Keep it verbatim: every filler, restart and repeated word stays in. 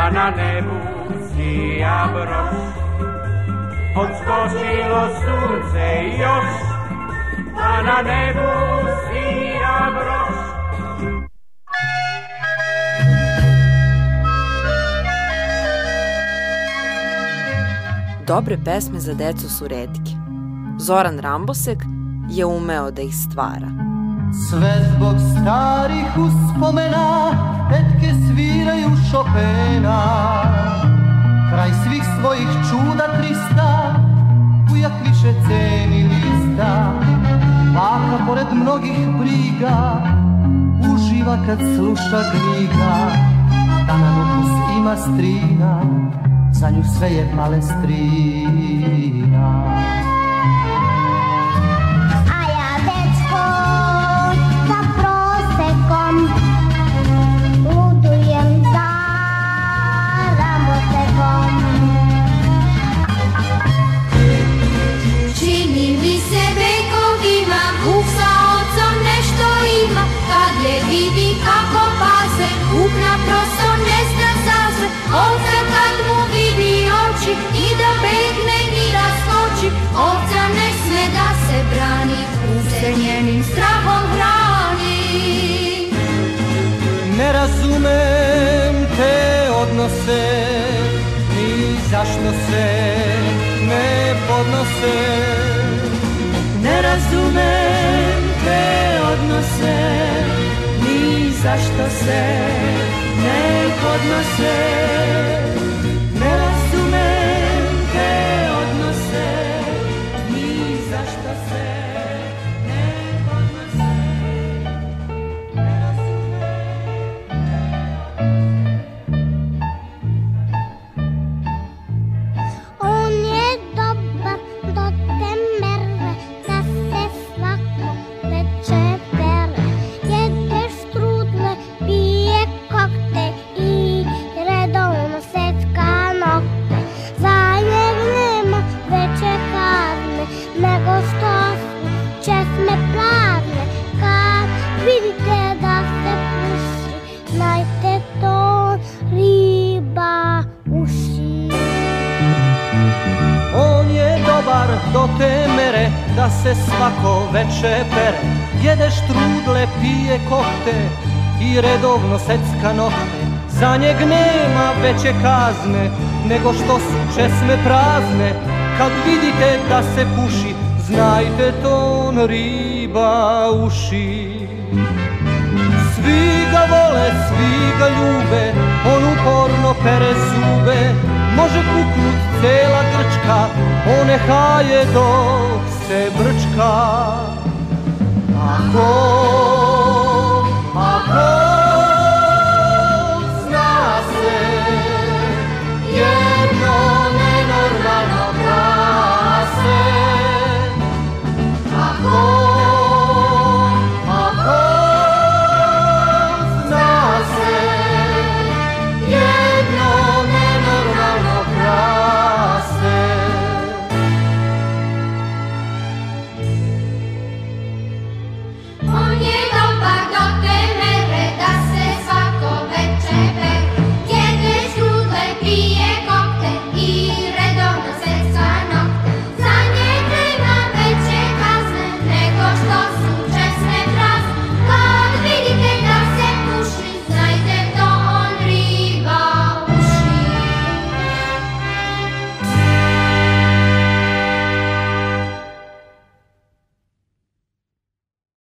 pa na nebu sija broš. Odskočilo sunce još, pa na nebu sija broš. Dobre pesme za decu su retke. Zoran Rambosek je umeo da ih stvara. Sve zbog starih uspomena, tetke sviraju Chopina. Kraj svih svojih čuda trista, ujak više ceni lista. Baka pored mnogih briga, uživa kad sluša Griga. Tanan ukus ima strina, za nju sve je Palestrina. Vidi kako paze, kup naprosto ne zna zase. Ovca kad mu vidi oči, ni da begne, ni da skoči. Ovca ne sme da se brani, kup se njenim strahom hrani. Ne razumem te odnose, ni zašto se ne podnose. Ne razumem te odnose, zašto se ne podnose. Ne razumem te odnose, ni zašto se ne podnose. Ne razumem. On je dobar do te mere da se svako veče pere. Jede štrudle, pije kokte i redovno secka nokte. Za njeg nema veće kazne nego što su česme prazne. Kad vidite da se puši, znajte to riba uši. On je dobar do te mere da se svako veče pere. Jede štrudle, pije kokte i redovno secka nokte. Za njeg nema veće kazne nego što su česme prazne. Kad vidite da se puši, znajte to on riba uši. Svi ga vole, svi ga ljube, on uporno pere zube. Može puknut cela Grčka, on nehaje dok se brčka. Ako